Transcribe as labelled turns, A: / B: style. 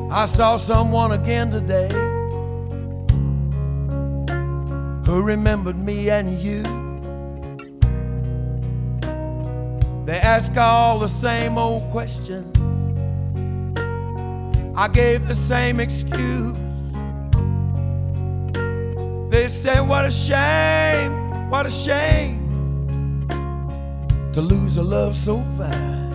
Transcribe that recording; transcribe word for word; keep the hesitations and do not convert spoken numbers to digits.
A: I saw someone again today who remembered me and you. They ask all the same old questions. I gave the same excuse. They said, what a shame, what a shame to lose a love so fine.